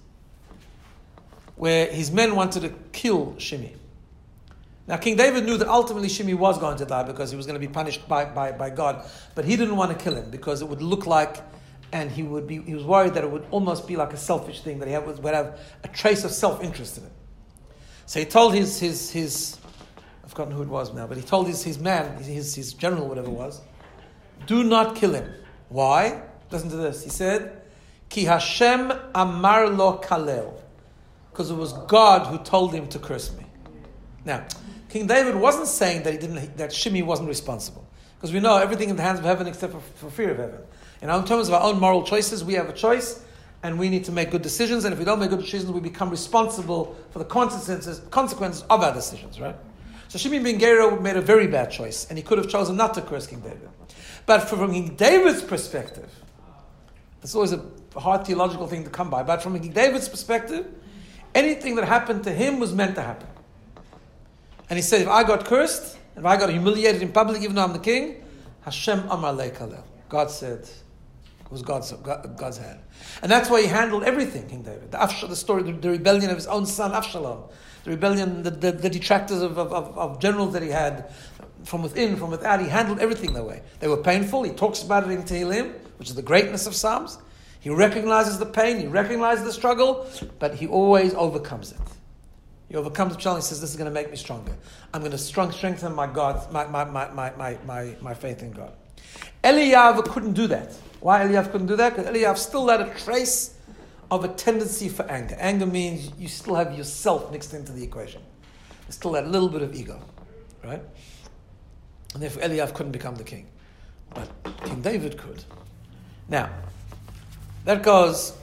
A: Where his men wanted to kill Shimi. Now King David knew that ultimately Shimi was going to die because he was going to be punished by, by, by God. But he didn't want to kill him because it would look like, and he would be he was worried that it would almost be like a selfish thing, that he would have a trace of self-interest in it. So he told his his his I've forgotten who it was now, but he told his, his man, his his general, whatever it was, do not kill him. Why? Listen to this. He said, Ki Hashem amar lo kalel. Because it was God who told him to curse me. Now, King David wasn't saying that he didn't that Shimi wasn't responsible. Because we know everything in the hands of heaven except for, for fear of heaven. In our terms of our own moral choices, we have a choice, and we need to make good decisions. And if we don't make good decisions, we become responsible for the consequences consequences of our decisions, right? So Shimi ben Gera made a very bad choice, and he could have chosen not to curse King David. But from King David's perspective, it's always a hard theological thing to come by, but from King David's perspective, anything that happened to him was meant to happen. And he said, if I got cursed, if I got humiliated in public, even though I'm the king, Hashem amar le kalel. God said, it was God's, God's hand. And that's why he handled everything, King David. The, Afsh- the story, the, the rebellion of his own son, Avshalom. The rebellion, the, the, the detractors of, of, of generals that he had, from within, from without, he handled everything that way. They were painful. He talks about it in Tehillim, which is the greatness of Psalms. He recognizes the pain, he recognizes the struggle, but he always overcomes it. He overcomes the challenge. He says, this is going to make me stronger. I'm going to strong, strengthen my God, my, my, my, my, my, my, my faith in God. Eliyav couldn't do that. Why Eliyav couldn't do that? Because Eliyav still had a trace of a tendency for anger. Anger means you still have yourself mixed into the equation. There's still that little bit of ego, right? And therefore Eliyav couldn't become the king. But King David could. Now, that goes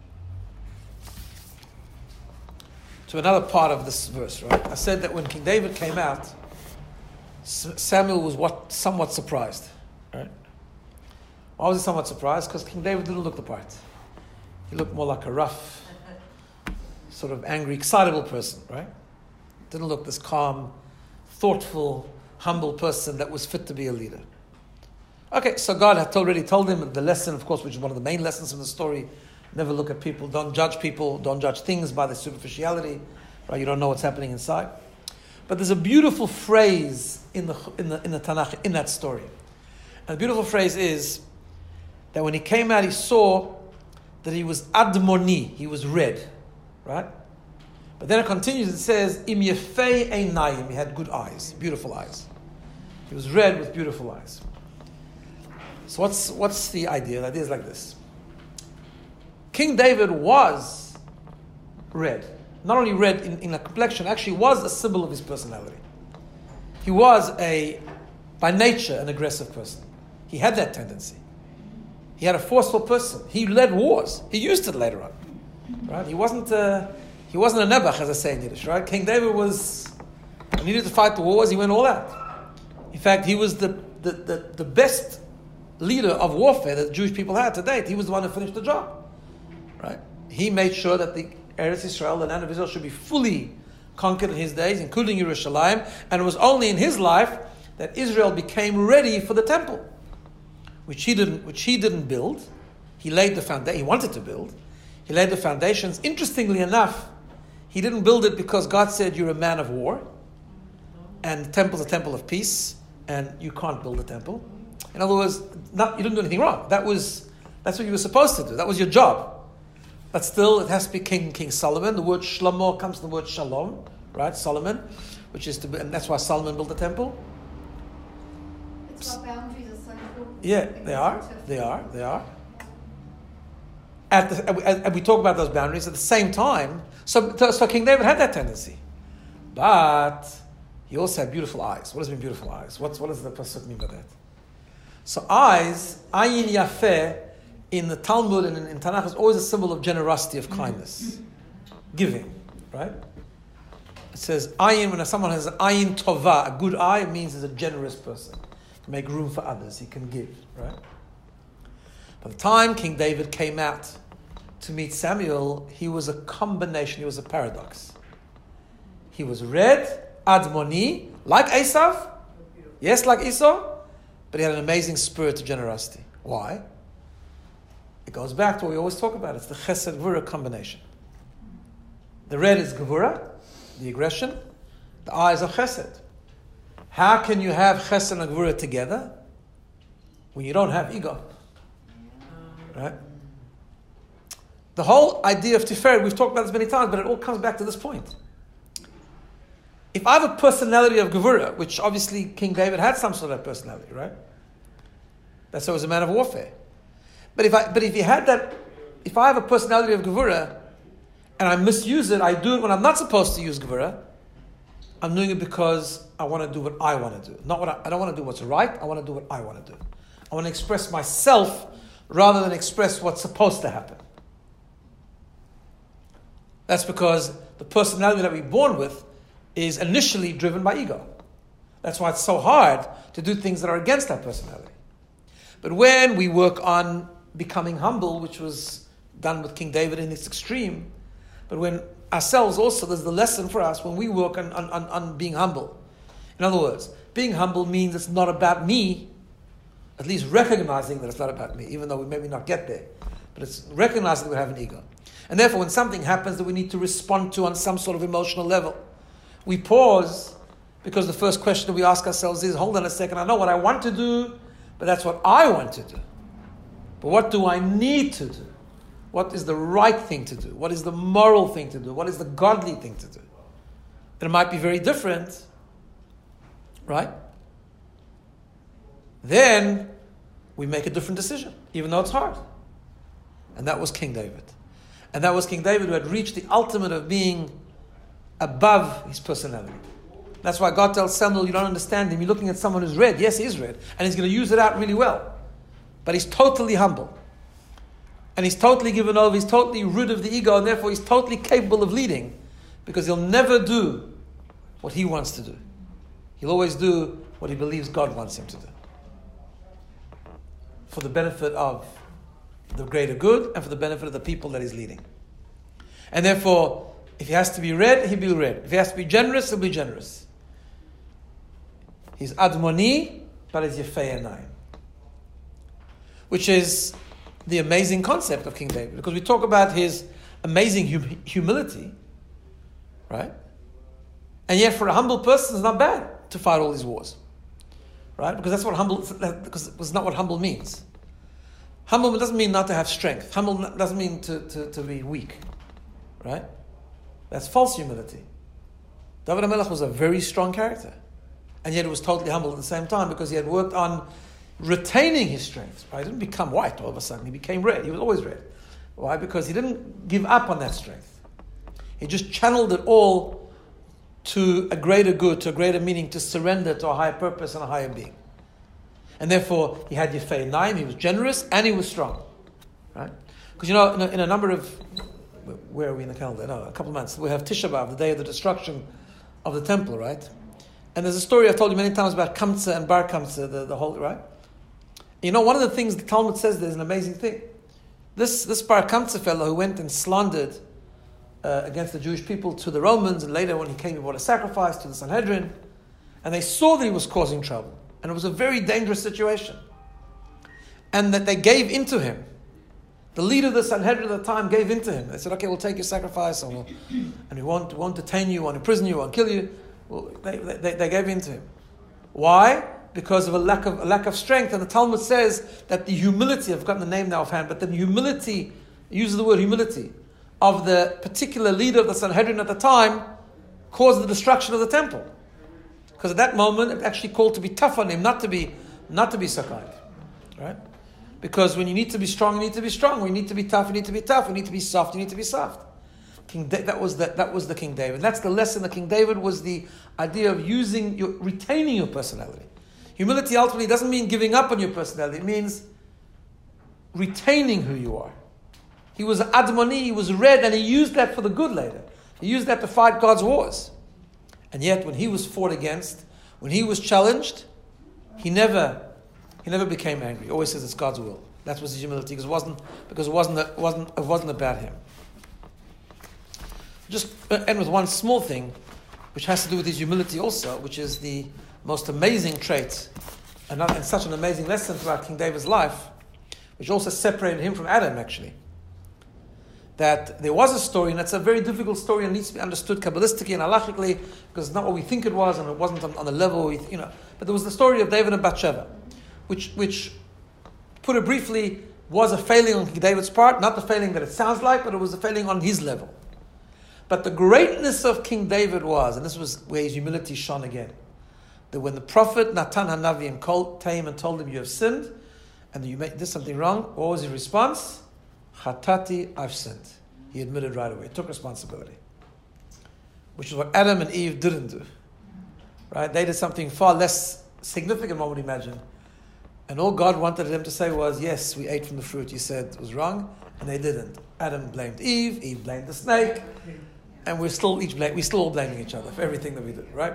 A: to another part of this verse, right? I said that when King David came out, Samuel was what somewhat surprised, right? Why was he somewhat surprised? Because King David didn't look the part. He looked more like a rough, sort of angry, excitable person, right? Didn't look this calm, thoughtful, humble person that was fit to be a leader. Okay, so God had already told him the lesson, of course, which is one of the main lessons from the story. Never look at people, don't judge people, don't judge things by their superficiality, right? You don't know what's happening inside. But there's a beautiful phrase in the in the in the Tanakh in that story. And the beautiful phrase is that when he came out, he saw that he was admoni, he was red, right? But then it continues, it says, Im yefei einayim, he had good eyes, beautiful eyes. He was red with beautiful eyes. So what's what's the idea? The idea is like this. King David was red. Not only red in, in a complexion, actually was a symbol of his personality. He was a, by nature, an aggressive person. He had that tendency. He had a forceful person. He led wars. He used it later on. Right? He wasn't a, he wasn't a Nebuch, as I say in Yiddish, right? King David was, when he needed to fight the wars, he went all out. In fact, he was the, the, the, the best leader of warfare that the Jewish people had to date. He was the one who finished the job. Right? He made sure that the Eretz Yisrael, the land of Israel, should be fully conquered in his days, including Yerushalayim, and it was only in his life that Israel became ready for the temple, which he didn't, which he didn't build. He laid the foundation. He wanted to build. He laid the foundations. Interestingly enough, he didn't build it because God said you're a man of war, and the temple's a temple of peace, and you can't build a temple. In other words, not, you didn't do anything wrong. That was that's what you were supposed to do. That was your job. But still, it has to be King King Solomon. The word Shlomo comes from the word Shalom, right? Solomon, which is to be, and that's why Solomon built the temple.
D: It's why boundaries are so important.
A: Yeah, they are. They are. They are. At the, and we talk about those boundaries at the same time. So, so King David had that tendency, but he also had beautiful eyes. What does it mean, beautiful eyes? What's what does the pasuk mean by that? So eyes, ayin yafeh, in the Talmud and in, in Tanakh is always a symbol of generosity, of kindness, giving, right? It says ayin, when someone has an ayin tova, a good eye, it means he's a generous person. To make room for others, he can give, right? By the time King David came out to meet Samuel, he was a combination, he was a paradox. He was red, admoni, like Esav, yes, like Esau, but he had an amazing spirit of generosity. Why? It goes back to what we always talk about. It's the chesed gvura combination. The red is gvura, the aggression. The eyes are chesed. How can you have chesed and gvura together when you don't have ego? Right? The whole idea of Tiferet, we've talked about this many times, but it all comes back to this point. If I have a personality of gevura, which obviously King David had some sort of personality, right? That's why he was a man of warfare. But if I, but if he had that, if I have a personality of gevura, and I misuse it, I do it when I'm not supposed to use gevura, I'm doing it because I want to do what I want to do. Not what I, I don't want to do what's right, I want to do what I want to do. I want to express myself rather than express what's supposed to happen. That's because the personality that we're born with is initially driven by ego. That's why it's so hard to do things that are against that personality. But when we work on becoming humble, which was done with King David in its extreme, but when ourselves also, there's the lesson for us when we work on, on, on, on being humble. In other words, being humble means it's not about me, at least recognizing that it's not about me, even though we maybe not get there. But it's recognizing that we have an ego. And therefore, when something happens that we need to respond to on some sort of emotional level, we pause, because the first question that we ask ourselves is, hold on a second, I know what I want to do, but that's what I want to do. But what do I need to do? What is the right thing to do? What is the moral thing to do? What is the godly thing to do? And it might be very different, right? Then we make a different decision, even though it's hard. And that was King David. And that was King David who had reached the ultimate of being above his personality. That's why God tells Samuel, you don't understand him. You're looking at someone who's red. Yes, he is red. And he's going to use it out really well. But he's totally humble. And he's totally given over. He's totally rid of the ego. And therefore he's totally capable of leading. Because he'll never do what he wants to do. He'll always do what he believes God wants him to do. For the benefit of the greater good and for the benefit of the people that he's leading. And therefore, if he has to be red, he'll be red. If he has to be generous, he'll be generous. He's admoni, but he's yefei enayim. Which is the amazing concept of King David. Because we talk about his amazing hum- humility, right? And yet for a humble person, it's not bad to fight all these wars. Right? Because that's what humble, because it's not what humble means. Humble doesn't mean not to have strength. Humble doesn't mean to, to, to be weak. Right? That's false humility. David HaMelech was a very strong character. And yet he was totally humble at the same time because he had worked on retaining his strength. Right? He didn't become white all of a sudden. He became red. He was always red. Why? Because he didn't give up on that strength. He just channeled it all to a greater good, to a greater meaning, to surrender to a higher purpose and a higher being. And therefore, he had Yefei Naim, he was generous, and he was strong. Right? Because, you know, in a, in a number of... Where are we in the calendar? No, a couple of months. We have Tisha B'Av, the day of the destruction of the temple, right? And there's a story I've told you many times about Kamsa and Bar Kamsa, the, the whole, right? You know, one of the things the Talmud says there's an amazing thing. This this Bar Kamsa fellow who went and slandered uh, against the Jewish people to the Romans, and later when he came, he brought a sacrifice to the Sanhedrin, and they saw that he was causing trouble. And it was a very dangerous situation. And that they gave into him. The leader of the Sanhedrin at the time gave in to him. They said, okay, we'll take your sacrifice and, we'll, and we won't, won't detain you, won't imprison you, won't kill you. Well, they, they, they gave in to him. Why? Because of a lack of a lack of strength. And the Talmud says that the humility, I've forgotten the name now offhand, but the humility, uses the word humility, of the particular leader of the Sanhedrin at the time caused the destruction of the temple. Because at that moment, it actually called to be tough on him, not to be, not to be so kind. Right? Because when you need to be strong, you need to be strong. When you need to be tough, you need to be tough. When you need to be soft, you need to be soft. King da- that was the, that was the King David. That's the lesson of King David, was the idea of using your, retaining your personality. Humility ultimately doesn't mean giving up on your personality. It means retaining who you are. He was Admoni, he was red, and he used that for the good later. He used that to fight God's wars. And yet, when he was fought against, when he was challenged, he never... He never became angry. He always says it's God's will. That was his humility, because it wasn't because it wasn't it wasn't it wasn't about him. Just end with one small thing, which has to do with his humility also, which is the most amazing trait, and, and such an amazing lesson throughout King David's life, which also separated him from Adam. Actually, that there was a story, and it's a very difficult story, and needs to be understood kabbalistically and halachically, because it's not what we think it was, and it wasn't on, on the level we, you know. But there was the story of David and Bathsheba. Which, which, put it briefly, was a failing on King David's part. Not the failing that it sounds like, but it was a failing on his level. But the greatness of King David was, and this was where his humility shone again, that when the prophet Natan Hanavi called him and told him, you have sinned, and you did something wrong, what was his response? Chatati, I've sinned. He admitted right away. He took responsibility. Which is what Adam and Eve didn't do. Right? They did something far less significant, one would imagine. And all God wanted them to say was, yes, we ate from the fruit you said it was wrong, and they didn't. Adam blamed Eve, Eve blamed the snake, and we're still each blame, we're still all blaming each other for everything that we did, right?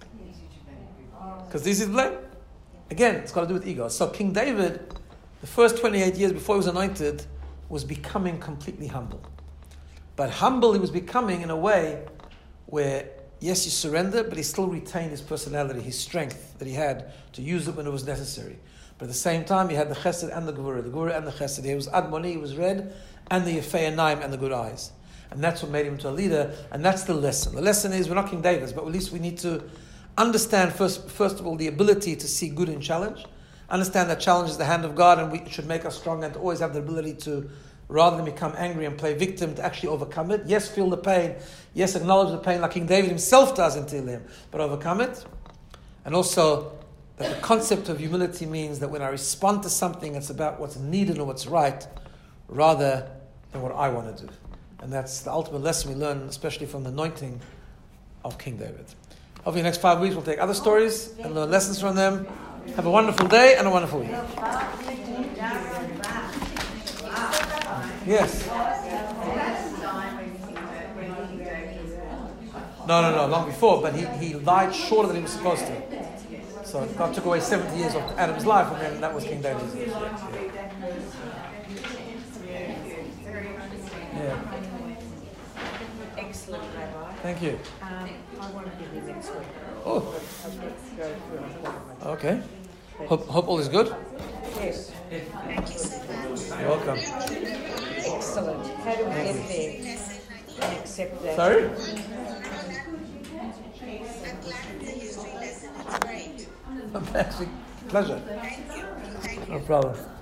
A: Because this is blame. Again, it's got to do with ego. So King David, the first twenty-eight years before he was anointed, was becoming completely humble. But humble he was becoming in a way where, yes, he surrendered, but he still retained his personality, his strength that he had to use it when it was necessary. But at the same time, he had the chesed and the gevurah, the gevurah and the chesed. He was Admoni, he was red, and the Yefei Naim and the good eyes. And that's what made him into a leader, and that's the lesson. The lesson is, we're not King David's, but at least we need to understand, first, first of all, the ability to see good in challenge. Understand that challenge is the hand of God, and we, it should make us strong, and to always have the ability to, rather than become angry and play victim, to actually overcome it. Yes, feel the pain. Yes, acknowledge the pain like King David himself does in Tehillim, but overcome it. And also, that the concept of humility means that when I respond to something, it's about what's needed or what's right, rather than what I want to do. And that's the ultimate lesson we learn, especially from the anointing of King David. Hopefully, the next five weeks we'll take other stories and learn lessons from them. Have a wonderful day and a wonderful week. Yes. No, no, no, long before, but he, he lied shorter than he was supposed to. So God took away seventy years of Adam's life, and then that was King David's years. Yeah.
C: Excellent, Rabbi.
A: Thank you.
C: Um, I want to give you next week.
A: Oh,
C: Let's go through it.
A: okay. Hope, hope all is good.
C: Yes.
A: You're welcome.
C: Excellent. How do we get there and accept that?
A: Sorry? Actually, pleasure. No problem.